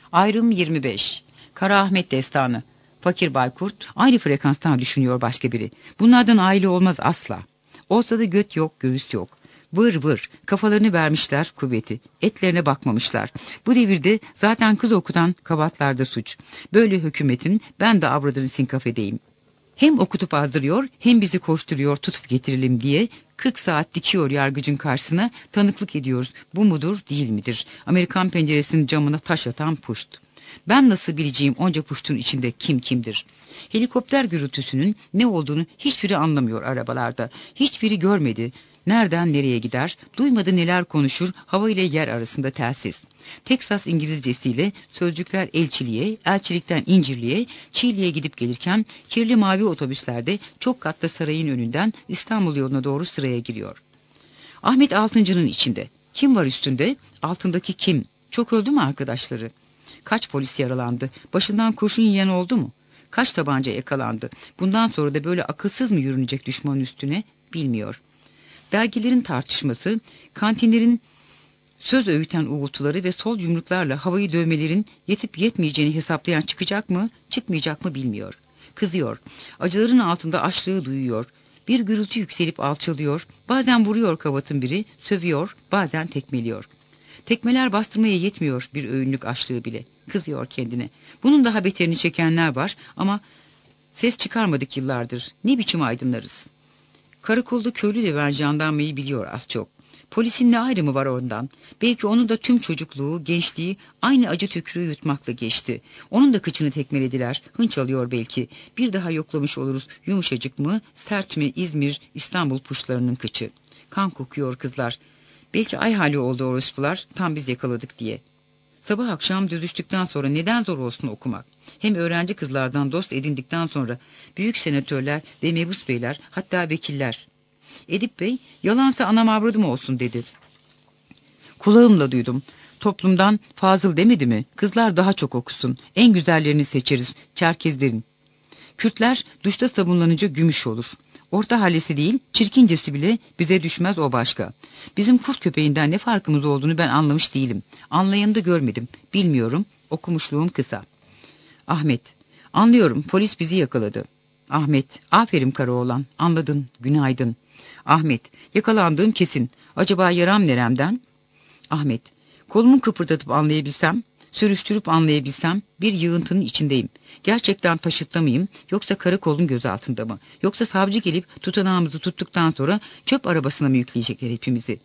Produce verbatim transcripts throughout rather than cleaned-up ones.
Ayrım yirmi beş. Kara Ahmet Destanı. Fakir Baykurt. Aynı frekanstan düşünüyor başka biri. Bunlardan aile olmaz asla. Olsa da göt yok, göğüs yok. Vır vır. Kafalarını vermişler kuvveti. Etlerine bakmamışlar. Bu devirde zaten kız okutan kabatlarda suç. Böyle hükümetin ben de avradını sinkaf edeyim. Hem okutup azdırıyor hem bizi koşturuyor tutup getirelim diye kırk saat dikiyor yargıcın karşısına, tanıklık ediyoruz. Bu mudur değil midir? Amerikan penceresinin camına taş atan puşt. Ben nasıl bileceğim onca puştun içinde kim kimdir? Helikopter gürültüsünün ne olduğunu hiçbiri anlamıyor arabalarda. Hiçbiri görmedi. Nereden nereye gider? Duymadı neler konuşur? Hava ile yer arasında telsiz. Teksas İngilizcesiyle sözcükler elçiliğe, elçilikten incirliğe, Çiğli'ye gidip gelirken kirli mavi otobüslerde çok katlı sarayın önünden İstanbul yoluna doğru sıraya giriyor. Ahmet Altıncı'nın içinde. Kim var üstünde? Altındaki kim? Çok öldü mü arkadaşları? Kaç polis yaralandı? Başından kurşun yiyen oldu mu? Kaç tabanca yakalandı? Bundan sonra da böyle akılsız mı yürünecek düşmanın üstüne? Bilmiyor. Dergilerin tartışması, kantinlerin söz öğüten uğultuları ve sol yumruklarla havayı dövmelerin yetip yetmeyeceğini hesaplayan çıkacak mı, çıkmayacak mı bilmiyor. Kızıyor. Acıların altında açlığı duyuyor. Bir gürültü yükselip alçalıyor. Bazen vuruyor kavatın biri, sövüyor, bazen tekmeliyor. Tekmeler bastırmaya yetmiyor bir öğünlük açlığı bile. Kızıyor kendine. Bunun daha beterini çekenler var ama ses çıkarmadık yıllardır. Ne biçim aydınlarız? Karakolda köylü döven jandarmayı biliyor az çok. Polisin ne ayrımı var ondan? Belki onun da tüm çocukluğu, gençliği aynı acı tükürüğü yutmakla geçti. Onun da kıçını tekmelediler. Hınç alıyor belki. Bir daha yoklamış oluruz. Yumuşacık mı, sert mi İzmir, İstanbul puşlarının kıçı. Kan kokuyor kızlar. Belki ay hali oldu orospular, tam biz yakaladık diye. Sabah akşam dözüştükten sonra neden zor olsun okumak? Hem öğrenci kızlardan dost edindikten sonra büyük senatörler ve mebus beyler, hatta vekiller. Edip Bey, yalansa anam avradım olsun dedi. Kulağımla duydum. Toplumdan Fazıl demedi mi? Kızlar daha çok okusun. En güzellerini seçeriz, Çerkezlerin. Kürtler duşta sabunlanınca gümüş olur. Orta hallesi değil, çirkincesi bile bize düşmez, o başka. Bizim kurt köpeğinden ne farkımız olduğunu ben anlamış değilim. Anlayanı da görmedim. Bilmiyorum, okumuşluğum kısa. Ahmet, anlıyorum, polis bizi yakaladı. Ahmet, aferin Karaoğlan, anladın, günaydın. Ahmet, yakalandığım kesin. Acaba yaram neremden? Ahmet, kolumu kıpırdatıp anlayabilsem, sürüştürüp anlayabilsem bir yığıntının içindeyim. Gerçekten taşıtta mıyım, yoksa karakolun gözaltında mı? Yoksa savcı gelip tutanağımızı tuttuktan sonra çöp arabasına mı yükleyecekler hepimizi?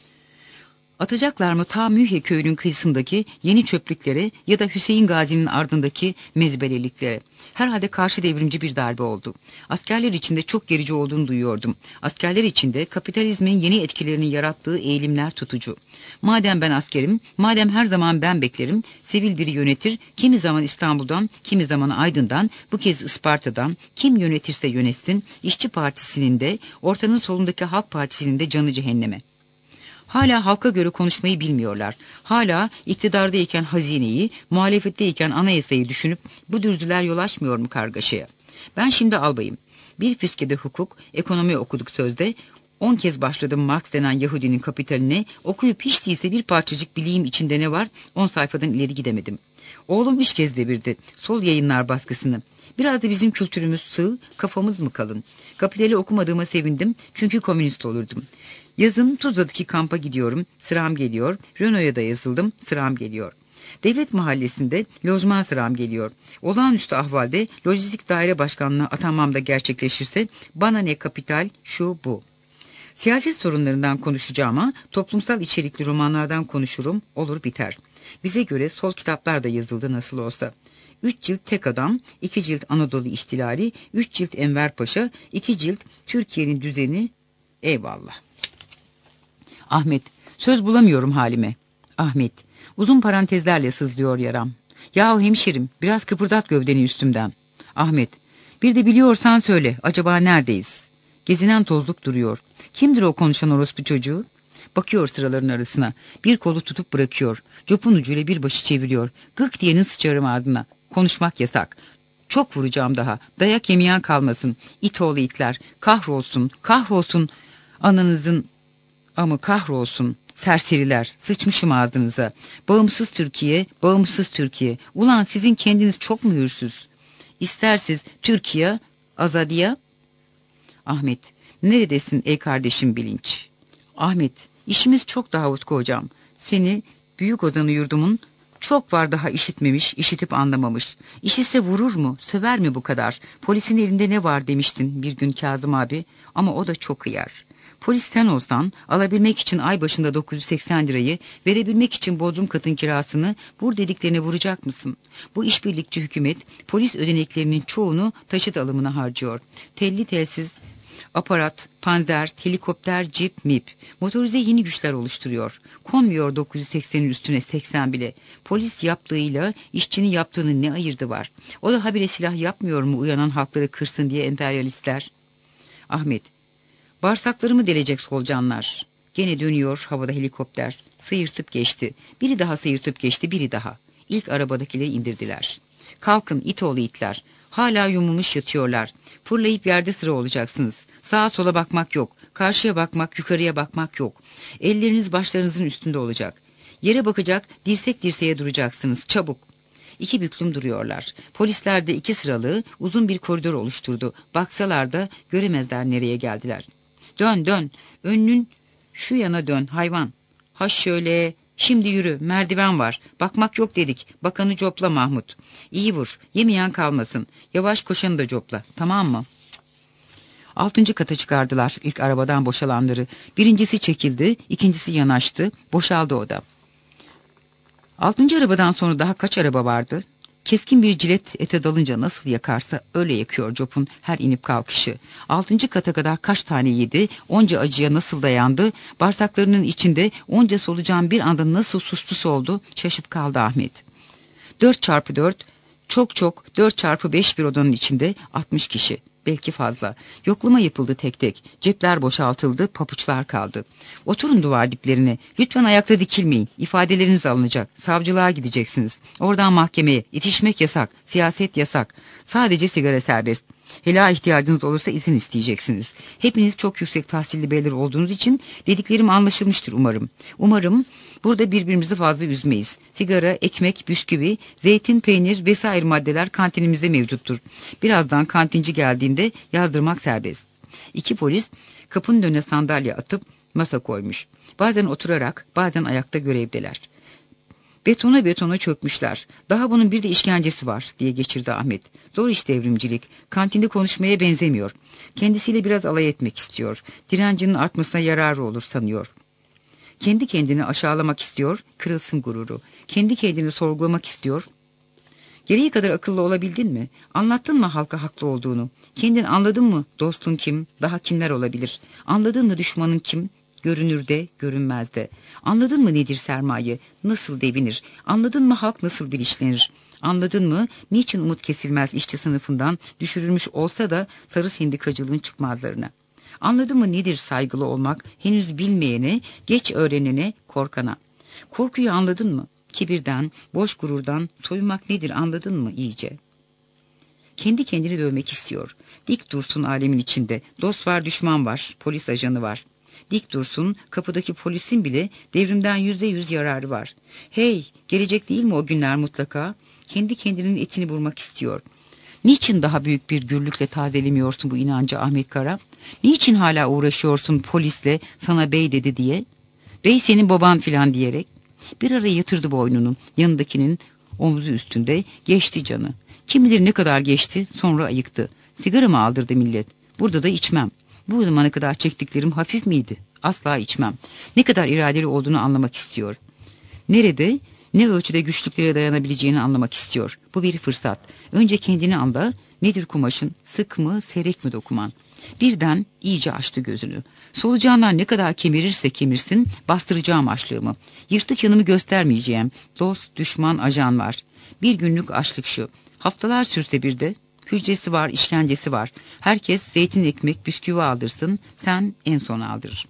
Atacaklar mı ta Mühye köyünün kıyısındaki yeni çöplüklere ya da Hüseyin Gazi'nin ardındaki mezbeleliklere? Herhalde karşı devrimci bir darbe oldu. Askerler içinde çok gerici olduğunu duyuyordum. Askerler içinde kapitalizmin yeni etkilerini yarattığı eğilimler tutucu. Madem ben askerim, madem her zaman ben beklerim, sivil biri yönetir, kimi zaman İstanbul'dan, kimi zaman Aydın'dan, bu kez Isparta'dan, kim yönetirse yönetsin, İşçi Partisi'nin de, ortanın solundaki Halk Partisi'nin de canı cehenneme. Hala halka göre konuşmayı bilmiyorlar. Hala iktidardayken hazineyi, muhalefetteyken anayasayı düşünüp bu dürzüler yol açmıyor mu kargaşaya? Ben şimdi albayım. Bir fiskede hukuk, ekonomi okuduk sözde. On kez başladım Marx denen Yahudinin Kapitaline. Okuyup hiç değilse bir parçacık bileyim içinde ne var, on sayfadan ileri gidemedim. Oğlum üç kez devirdi sol yayınlar baskısını. Biraz da bizim kültürümüz sığ, kafamız mı kalın? Kapitali okumadığıma sevindim çünkü komünist olurdum. Yazın Tuzla'daki kampa gidiyorum, sıram geliyor. Renault'a da yazıldım, sıram geliyor. Devlet mahallesinde lojman sıram geliyor. Olağanüstü ahvalde lojistik daire başkanlığı atanmam da gerçekleşirse bana ne kapital, şu bu. Siyaset sorunlarından konuşacağıma toplumsal içerikli romanlardan konuşurum, olur biter. Bize göre sol kitaplar da yazıldı nasıl olsa. Üç cilt Tek Adam, iki cilt Anadolu İhtilali, üç cilt Enver Paşa, iki cilt Türkiye'nin düzeni, eyvallah. Ahmet, söz bulamıyorum halime. Ahmet, uzun parantezlerle sızlıyor yaram. Yahu hemşerim, biraz kıpırdat gövdeni üstümden. Ahmet, bir de biliyorsan söyle, acaba neredeyiz? Gezinen tozluk duruyor. Kimdir o konuşan orospu çocuğu? Bakıyor sıraların arasına. Bir kolu tutup bırakıyor. Copun ucuyla bir başı çeviriyor. Gık diyenin sıçarım ardına. Konuşmak yasak. Çok vuracağım daha. Dayak yemeyen kalmasın. İt oğlu itler. Kahrolsun, kahrolsun. Ananızın amı kahrolsun. Serseriler, sıçmışım ağzınıza. Bağımsız Türkiye, bağımsız Türkiye. Ulan sizin kendiniz çok mu hürsüz? İstersiz Türkiye, azadiya. Ahmet, neredesin ey kardeşim Bilinç? Ahmet, işimiz çok Davutku hocam. Seni büyük odanı yurdumun çok var daha işitmemiş, işitip anlamamış. İşitse vurur mu, söver mi bu kadar? Polisin elinde ne var demiştin bir gün Kazım abi. Ama o da çok hıyar. Polis sen olsan alabilmek için ay başında dokuz yüz seksen lirayı, verebilmek için bodrum katın kirasını vur dediklerine vuracak mısın? Bu işbirlikçi hükümet polis ödeneklerinin çoğunu taşıt alımına harcıyor. Telli telsiz aparat, panzer, helikopter, cip, mip. Motorize yeni güçler oluşturuyor. Konmuyor dokuz yüz seksenin üstüne seksen bile. Polis yaptığıyla işçinin yaptığının ne ayırdı var? O da habire silah yapmıyor mu uyanan halkları kırsın diye emperyalistler? Ahmet, bağırsaklarımı delecek solucanlar. Gene dönüyor havada helikopter. Sıyırtıp geçti. Biri daha sıyırtıp geçti, biri daha. İlk arabadakileri indirdiler. Kalkın itoğlu itler. Hala yumulmuş yatıyorlar. Fırlayıp yerde sıra olacaksınız. Sağa sola bakmak yok. Karşıya bakmak, yukarıya bakmak yok. Elleriniz başlarınızın üstünde olacak. Yere bakacak, dirsek dirseğe duracaksınız. Çabuk. İki büklüm duruyorlar. Polisler de iki sıralı uzun bir koridor oluşturdu. Baksalar da göremezler nereye geldiler. Dön dön. Önünün şu yana dön hayvan. Ha şöyle. Şimdi yürü, merdiven var. Bakmak yok dedik. Bakanı copla Mahmut. İyi vur, yemeyen kalmasın. Yavaş koşanı da copla, tamam mı? Altıncı kata çıkardılar ilk arabadan boşalanları. Birincisi çekildi, ikincisi yanaştı. Boşaldı o da. Altıncı arabadan sonra daha kaç araba vardı? Keskin bir cilet ete dalınca nasıl yakarsa öyle yakıyor Cop'un her inip kalkışı. Altıncı kata kadar kaç tane yedi, onca acıya nasıl dayandı, bağırsaklarının içinde onca solucan bir anda nasıl suspus oldu, şaşıp kaldı Ahmet. Dört çarpı dört, çok çok dört çarpı beş bir odanın içinde altmış kişi. Belki fazla. Yoklama yapıldı tek tek. Cepler boşaltıldı, papuçlar kaldı. Oturun duvar diplerine. Lütfen ayakta dikilmeyin. İfadeleriniz alınacak. Savcılığa gideceksiniz. Oradan mahkemeye. İtişmek yasak. Siyaset yasak. Sadece sigara serbest. Hela ihtiyacınız olursa izin isteyeceksiniz. Hepiniz çok yüksek tahsilli beyler olduğunuz için dediklerim anlaşılmıştır umarım. Umarım burada birbirimizi fazla üzmeyiz. Sigara, ekmek, bisküvi, zeytin, peynir vesaire maddeler kantinimizde mevcuttur. Birazdan kantinci geldiğinde yazdırmak serbest. İki polis kapının önüne sandalye atıp masa koymuş. Bazen oturarak, bazen ayakta görevdeler. Betona betona çökmüşler. Daha bunun bir de işkencesi var diye geçirdi Ahmet. Zor iş devrimcilik. Kantinde konuşmaya benzemiyor. Kendisiyle biraz alay etmek istiyor. Direncinin artmasına yararı olur sanıyor. Kendi kendini aşağılamak istiyor, kırılsın gururu. Kendi kendini sorgulamak istiyor. Gereği kadar akıllı olabildin mi? Anlattın mı halka haklı olduğunu? Kendin anladın mı dostun kim? Daha kimler olabilir? Anladın mı düşmanın kim? Görünürde, görünmezde. Anladın mı nedir sermaye? Nasıl devinir? Anladın mı halk nasıl bilinçlenir? Anladın mı niçin umut kesilmez işçi sınıfından düşürülmüş olsa da sarı sendikacılığın çıkmazlarına? Anladın mı nedir saygılı olmak? Henüz bilmeyene, geç öğrenene, korkana. Korkuyu anladın mı? Kibirden, boş gururdan soyunmak nedir anladın mı iyice? Kendi kendini dövmek istiyor. Dik dursun alemin içinde. Dost var, düşman var, polis ajanı var. Dik dursun, kapıdaki polisin bile devrimden yüzde yüz yararı var. Hey, gelecek değil mi o günler mutlaka? Kendi kendinin etini vurmak istiyor. Niçin daha büyük bir gürlükle tazelemiyorsun bu inancı Ahmet Kara? Niçin hala uğraşıyorsun polisle sana bey dedi diye? Bey senin baban filan diyerek. Bir ara yatırdı boynunu, yanındakinin omzu üstünde, geçti canı. Kim bilir ne kadar geçti, sonra ayıktı. Sigara mı aldırdı millet? Burada da içmem. Bu zamana kadar çektiklerim hafif miydi? Asla içmem. Ne kadar iradeli olduğunu anlamak istiyor. Nerede, ne ölçüde güçlüklere dayanabileceğini anlamak istiyor. Bu bir fırsat. Önce kendini anla. Nedir kumaşın? Sık mı, seyrek mi dokuman? Birden iyice açtı gözünü. Solucanlar ne kadar kemirirse kemirsin, bastıracağım açlığımı. Yırtık yanımı göstermeyeceğim. Dost, düşman, ajan var. Bir günlük açlık şu. Haftalar sürse bir de. Hücresi var, işkencesi var. Herkes zeytin ekmek, bisküvi aldırsın, sen en son aldırır.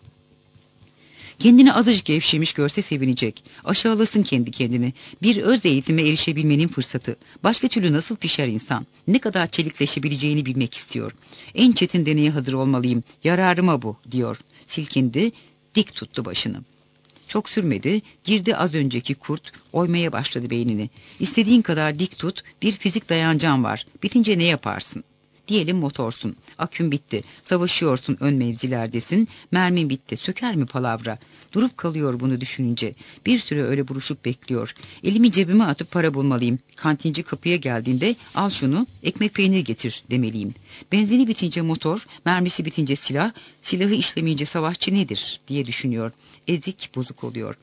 Kendini azıcık gevşemiş görse sevinecek. Aşağılasın kendi kendini. Bir öz eğitime erişebilmenin fırsatı. Başka türlü nasıl pişer insan? Ne kadar çelikleşebileceğini bilmek istiyor. En çetin deneye hazır olmalıyım. Yararıma bu, diyor. Silkindi, dik tuttu başını. Çok sürmedi, girdi az önceki kurt, oymaya başladı beynini. İstediğin kadar dik tut, bir fizik dayancan var. Bitince ne yaparsın? Diyelim motorsun, akün bitti, savaşıyorsun, ön mevzilerdesin, mermin bitti, söker mi palavra? Durup kalıyor bunu düşününce. Bir süre öyle buruşup bekliyor. Elimi cebime atıp para bulmalıyım. Kantinci kapıya geldiğinde al şunu, ekmek peynir getir demeliyim. Benzini bitince motor, mermisi bitince silah, silahı işlemeyince savaşçı nedir diye düşünüyor. Ezik bozuk oluyor.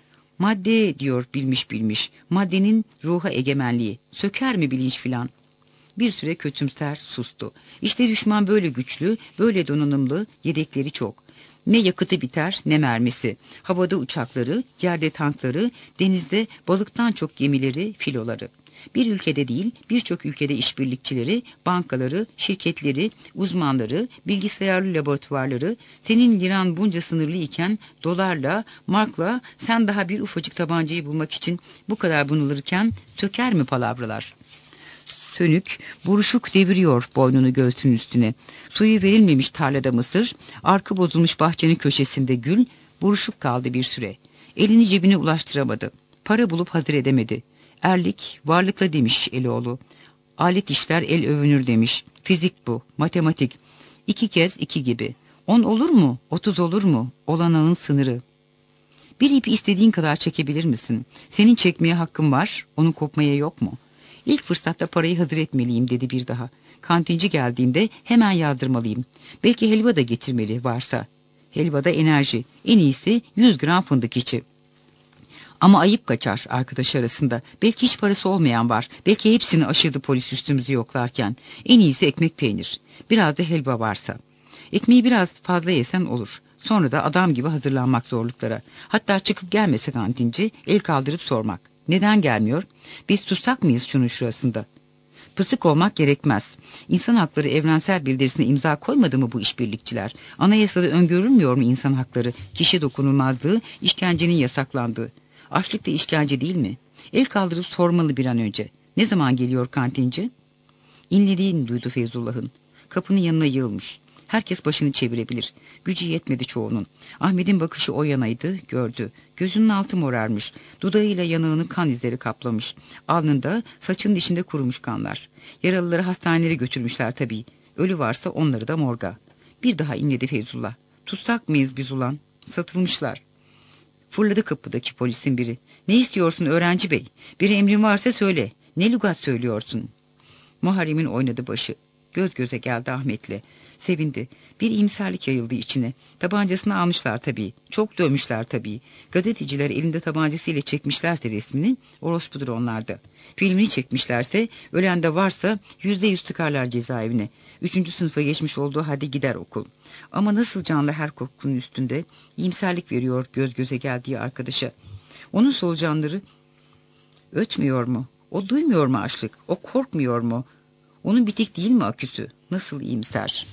Madde diyor bilmiş bilmiş. Maddenin ruha egemenliği. Söker mi bilinç filan? Bir süre kötümser sustu. İşte düşman böyle güçlü, böyle donanımlı, yedekleri çok. Ne yakıtı biter ne mermisi. Havada uçakları, yerde tankları, denizde balıktan çok gemileri, filoları. Bir ülkede değil, birçok ülkede işbirlikçileri, bankaları, şirketleri, uzmanları, bilgisayarlı laboratuvarları, senin liran bunca sınırlı iken dolarla, markla sen daha bir ufacık tabancayı bulmak için bu kadar bunalırken söker mi palavralar? Sönük, buruşuk deviriyor boynunu göğsünün üstüne. Suyu verilmemiş tarlada mısır, arkı bozulmuş bahçenin köşesinde gül, buruşuk kaldı bir süre. Elini cebine ulaştıramadı. Para bulup hazır edemedi. Erlik, varlıkla demiş Elioğlu. Alet işler el övünür demiş. Fizik bu, matematik. İki kez iki gibi. On olur mu, otuz olur mu? Olanağın sınırı. Bir ipi istediğin kadar çekebilir misin? Senin çekmeye hakkın var, onun kopmaya yok mu? İlk fırsatta parayı hazır etmeliyim dedi bir daha. Kantinci geldiğinde hemen yazdırmalıyım. Belki helva da getirmeli varsa. Helvada enerji. En iyisi yüz gram fındık içi. Ama ayıp kaçar arkadaş arasında. Belki hiç parası olmayan var. Belki hepsini aşırdı polis üstümüzü yoklarken. En iyisi ekmek peynir. Biraz da helva varsa. Ekmeği biraz fazla yesen olur. Sonra da adam gibi hazırlanmak zorluklara. Hatta çıkıp gelmese kantinci el kaldırıp sormak. Neden gelmiyor? Biz tutsak mıyız şunun şurasında? Pısık olmak gerekmez. İnsan hakları evrensel bildirisine imza koymadı mı bu işbirlikçiler? Anayasada öngörülmüyor mu insan hakları, kişi dokunulmazlığı, işkencenin yasaklandığı? Açlık da işkence değil mi? El kaldırıp sormalı bir an önce. Ne zaman geliyor kantinci? İnlediğini duydu Feyzullah'ın. Kapının yanına yığılmış. Herkes başını çevirebilir. Gücü yetmedi çoğunun. Ahmet'in bakışı o yanaydı, gördü. Gözünün altı morarmış. Dudağıyla yanağını kan izleri kaplamış. Alnında, saçının içinde kurumuş kanlar. Yaralıları hastanelere götürmüşler tabii. Ölü varsa onları da morga. Bir daha inledi Feyzullah. Tutsak mıyız biz ulan? Satılmışlar. Fırladı kapıdaki polisin biri. Ne istiyorsun öğrenci bey? Bir emrin varsa söyle. Ne lügat söylüyorsun? Muharrem'in oynadı başı. Göz göze geldi Ahmet'le. Sevindi. Bir iyimserlik yayıldı içine. Tabancasını almışlar tabii. Çok dövmüşler tabii. Gazeteciler elinde tabancasıyla çekmişlerse resmini, orospudur onlarda. Filmini çekmişlerse, ölen de varsa yüzde yüz tıkarlar cezaevine. Üçüncü sınıfa geçmiş olduğu halde gider okul. Ama nasıl canlı her kokunun üstünde iyimserlik veriyor göz göze geldiği arkadaşa. Onun solucanları ötmüyor mu? O duymuyor mu açlık? O korkmuyor mu? Onun bitik değil mi aküsü? Nasıl iyimser?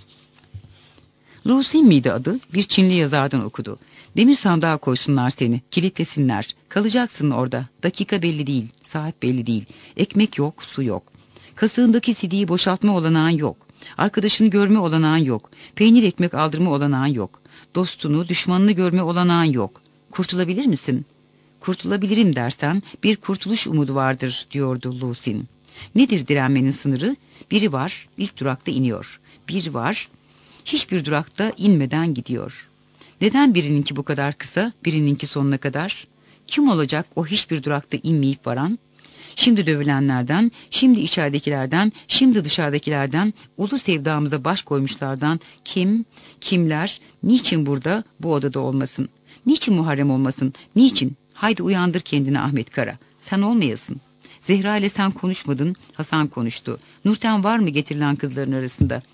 Lusin miydi adı? Bir Çinli yazardan okudu. Demir sandığa koysunlar seni, kilitlesinler. Kalacaksın orada. Dakika belli değil, saat belli değil. Ekmek yok, su yok. Kasığındaki sidiği boşaltma olanağın yok. Arkadaşını görme olanağın yok. Peynir ekmek aldırma olanağın yok. Dostunu, düşmanını görme olanağın yok. Kurtulabilir misin? Kurtulabilirim dersen bir kurtuluş umudu vardır diyordu Lusin. Nedir direnmenin sınırı? Biri var, ilk durakta iniyor. Bir var, hiçbir durakta inmeden gidiyor. Neden birininki bu kadar kısa, birininki sonuna kadar? Kim olacak o hiçbir durakta inmeyip varan? Şimdi dövülenlerden, şimdi içeridekilerden, şimdi dışarıdakilerden, ulu sevdamıza baş koymuşlardan kim, kimler, niçin burada, bu odada olmasın? Niçin Muharrem olmasın? Niçin? Haydi uyandır kendini Ahmet Kara. Sen olmayasın. Zehra ile sen konuşmadın, Hasan konuştu. Nurten var mı getirilen kızların arasında?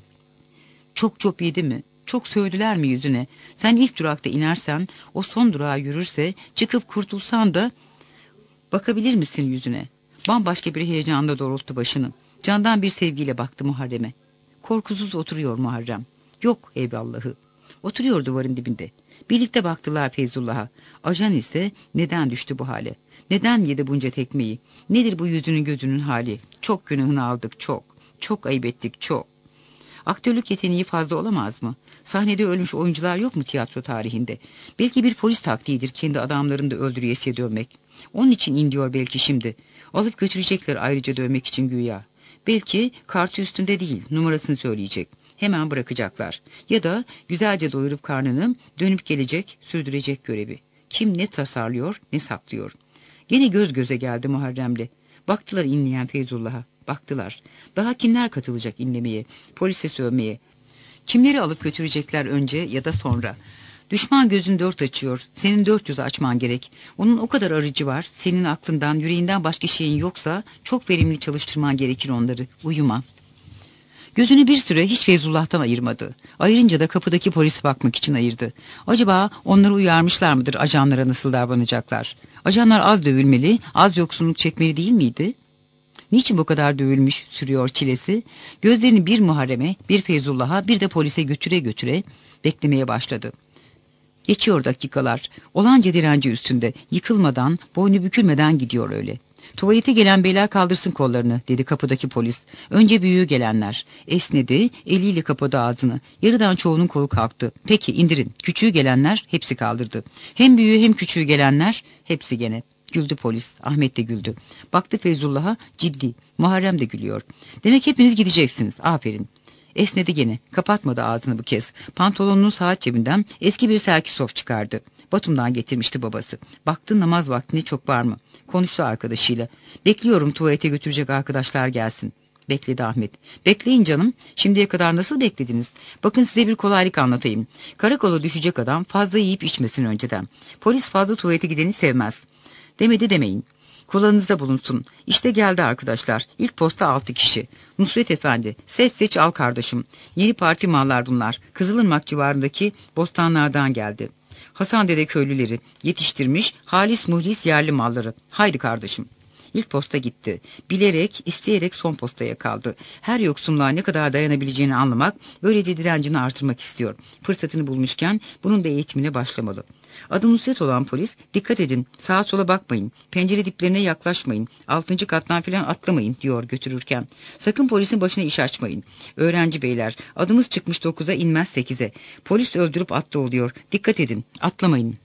Çok çok yedi mi? Çok söylediler mi yüzüne? Sen ilk durakta inersen, o son durağa yürürse, çıkıp kurtulsan da bakabilir misin yüzüne? Bambaşka bir heyecanla doğrulttu başını. Candan bir sevgiyle baktı Muharrem'e. Korkusuz oturuyor Muharrem. Yok eyvallahı. Oturuyor duvarın dibinde. Birlikte baktılar Feyzullah'a. Ajan ise neden düştü bu hale? Neden yedi bunca tekmeyi? Nedir bu yüzünün gözünün hali? Çok günahını aldık, çok. Çok ayıp ettik, çok. Aktörlük yeteneği fazla olamaz mı? Sahnede ölmüş oyuncular yok mu tiyatro tarihinde? Belki bir polis taktiğidir kendi adamlarını da öldürüyesiye dövmek. Onun için in diyor belki şimdi. Alıp götürecekler ayrıca dövmek için güya. Belki kartı üstünde değil, numarasını söyleyecek. Hemen bırakacaklar. Ya da güzelce doyurup karnını dönüp gelecek, sürdürecek görevi. Kim ne tasarlıyor, ne saklıyor. Gene göz göze geldi Muharrem'le. Baktılar inleyen Feyzullah'a. Baktılar. Daha kimler katılacak inlemeye, polise sövmeye? Kimleri alıp götürecekler önce ya da sonra? Düşman gözün dört açıyor. Senin dört yüz açman gerek. Onun o kadar aracı var. Senin aklından, yüreğinden başka şeyin yoksa çok verimli çalıştırman gerekir onları. Uyuma. Gözünü bir süre hiç Feyzullah'tan ayırmadı. Ayırınca da kapıdaki polise bakmak için ayırdı. Acaba onları uyarmışlar mıdır ajanlara nasıl davranacaklar? Ajanlar az dövülmeli, az yoksunluk çekmeli değil miydi? Niçin bu kadar dövülmüş sürüyor çilesi? Gözlerini bir Muharrem'e, bir Feyzullah'a, bir de polise götüre götüre beklemeye başladı. Geçiyor dakikalar. Olanca direnci üstünde, yıkılmadan, boynu bükülmeden gidiyor öyle. Tuvalete gelen beyler kaldırsın kollarını, dedi kapıdaki polis. Önce büyüğü gelenler. Esnedi, eliyle kapadı ağzını. Yarıdan çoğunun kolu kalktı. Peki indirin. Küçüğü gelenler hepsi kaldırdı. Hem büyüğü hem küçüğü gelenler hepsi gene. Güldü polis. Ahmet de güldü. Baktı Feyzullah'a, ciddi. Muharrem de gülüyor. Demek hepiniz gideceksiniz. Aferin. Esnedi gene. Kapatmadı ağzını bu kez. Pantolonunun saat cebinden eski bir serkisof çıkardı. Batum'dan getirmişti babası. Baktı namaz vaktine çok var mı? Konuştu arkadaşıyla. Bekliyorum tuvalete götürecek arkadaşlar gelsin. Bekledi Ahmet. Bekleyin canım. Şimdiye kadar nasıl beklediniz? Bakın size bir kolaylık anlatayım. Karakola düşecek adam fazla yiyip içmesin önceden. Polis fazla tuvalete gideni sevmez. Demedi demeyin. Kulağınızda bulunsun. İşte geldi arkadaşlar. İlk posta altı kişi. Nusret Efendi. Seç seç al kardeşim. Yeni parti mallar bunlar. Kızılırmak civarındaki bostanlardan geldi. Hasan Dede köylüleri yetiştirmiş halis muhlis yerli malları. Haydi kardeşim. İlk posta gitti. Bilerek, isteyerek son postaya kaldı. Her yoksunluğa ne kadar dayanabileceğini anlamak, böylece direncini artırmak istiyor. Fırsatını bulmuşken bunun da eğitimine başlamalı. Adı Nusret olan polis, dikkat edin, sağa sola bakmayın, pencere diplerine yaklaşmayın, altıncı kattan filan atlamayın diyor götürürken. Sakın polisin başına iş açmayın. Öğrenci beyler, adımız çıkmış dokuza inmez sekize. Polis öldürüp attı oluyor. Dikkat edin, atlamayın.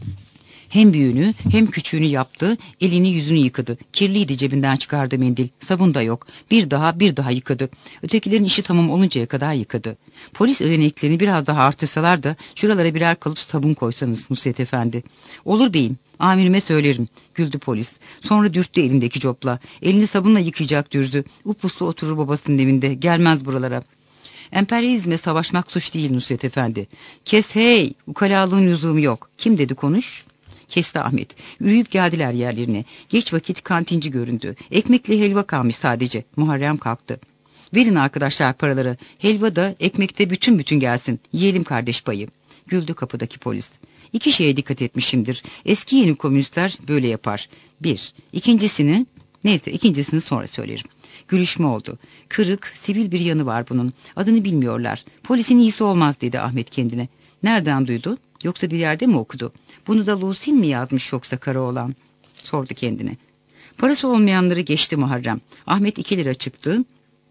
Hem büyüğünü hem küçüğünü yaptı, elini yüzünü yıkadı. Kirliydi, cebinden çıkardı mendil. Sabun da yok. Bir daha bir daha yıkadı. Ötekilerin işi tamam oluncaya kadar yıkadı. Polis ödeneklerini biraz daha artırsalar da şuralara birer kalıp sabun koysanız Nusret Efendi. Olur beyim, amirime söylerim, güldü polis. Sonra dürttü elindeki copla. Elini sabunla yıkayacak dürzü. Upuslu oturur babasının evinde, gelmez buralara. Emperyalizme savaşmak suç değil Nusret Efendi. Kes hey, ukalalığın lüzumu yok. Kim dedi konuş? Kesti Ahmet. Yürüyüp geldiler yerlerine. Geç vakit kantinci göründü. Ekmekle helva kalmış sadece. Muharrem kalktı. Verin arkadaşlar paraları. Helva da ekmekte bütün bütün gelsin. Yiyelim kardeş payı. Güldü kapıdaki polis. İki şeye dikkat etmişimdir. Eski yeni komünistler böyle yapar. Bir. İkincisini, neyse ikincisini sonra söylerim. Gülüşme oldu. Kırık, sivil bir yanı var bunun. Adını bilmiyorlar. Polisin iyisi olmaz dedi Ahmet kendine. Nereden duydu? Yoksa bir yerde mi okudu? Bunu da Lusin mi yazmış yoksa Karaoğlan? Sordu kendine. Parası olmayanları geçti Muharrem. Ahmet iki lira çıktı.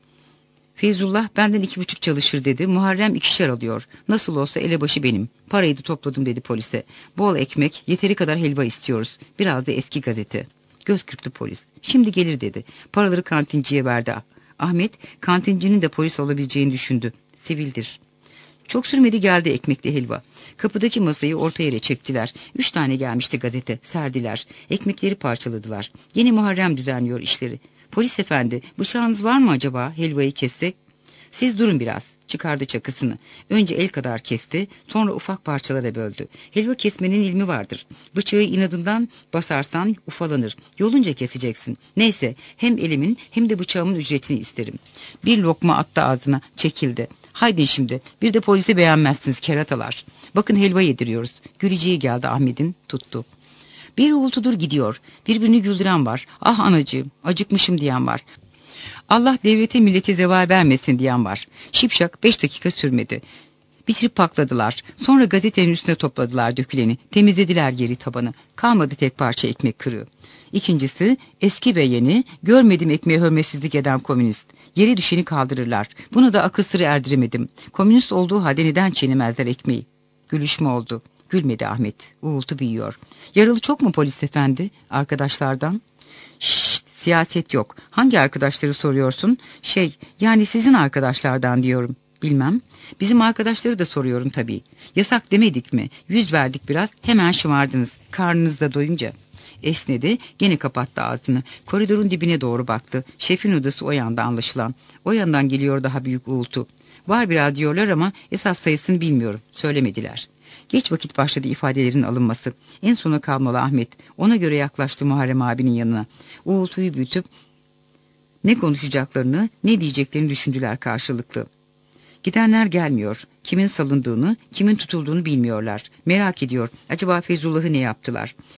Feyzullah benden iki buçuk çalışır dedi. Muharrem ikişer alıyor. Nasıl olsa elebaşı benim. Parayı da topladım dedi polise. Bol ekmek, yeteri kadar helva istiyoruz. Biraz da eski gazete. Göz kırptı polis. Şimdi gelir dedi. Paraları kantinciye verdi. Ahmet kantincinin de polis olabileceğini düşündü. Sivildir. Çok sürmedi geldi ekmekli helva. Kapıdaki masayı orta yere çektiler. Üç tane gelmişti gazete. Serdiler. Ekmekleri parçaladılar. Yine Muharrem düzenliyor işleri. Polis efendi, bıçağınız var mı acaba helvayı kessek? Siz durun biraz. Çıkardı çakısını. Önce el kadar kesti, sonra ufak parçalara böldü. Helva kesmenin ilmi vardır. Bıçağı inadından basarsan ufalanır. Yolunca keseceksin. Neyse, hem elimin hem de bıçağımın ücretini isterim. Bir lokma attı ağzına, çekildi. Haydi şimdi, bir de polisi beğenmezsiniz keratalar. Bakın helva yediriyoruz. Güleceği geldi Ahmet'in, tuttu. Bir uğultudur gidiyor. Birbirini güldüren var. Ah anacığım, acıkmışım diyen var. Allah devlete millete zeval vermesin diyen var. Şipşak beş dakika sürmedi. Bitirip pakladılar. Sonra gazetenin üstüne topladılar döküleni. Temizlediler geri tabanı. Kalmadı tek parça ekmek kırığı. İkincisi, eski ve yeni, görmedim ekmeğe hürmetsizlik eden komünist. Yeri düşeni kaldırırlar. Bunu da akıl sırrı erdiremedim. Komünist olduğu halde neden çiğnemezler ekmeği? Gülüşme oldu. Gülmedi Ahmet. Uğultu büyüyor. Yaralı çok mu polis efendi? Arkadaşlardan. Şşt, siyaset yok. Hangi arkadaşları soruyorsun? Şey, yani sizin arkadaşlardan diyorum. Bilmem. Bizim arkadaşları da soruyorum tabii. Yasak demedik mi? Yüz verdik biraz, hemen şımardınız. Karnınız da doyunca. Esnedi, gene kapattı ağzını. Koridorun dibine doğru baktı. Şefin odası o yanda anlaşılan. O yandan geliyor daha büyük uğultu. Var biraz diyorlar ama esas sayısını bilmiyorum. Söylemediler. Geç vakit başladı ifadelerin alınması. En sona kalmalı Ahmet. Ona göre yaklaştı Muharrem abinin yanına. Uğultuyu büyütüp ne konuşacaklarını, ne diyeceklerini düşündüler karşılıklı. Gidenler gelmiyor. Kimin salındığını, kimin tutulduğunu bilmiyorlar. Merak ediyor. Acaba Feyzullah'ı ne yaptılar?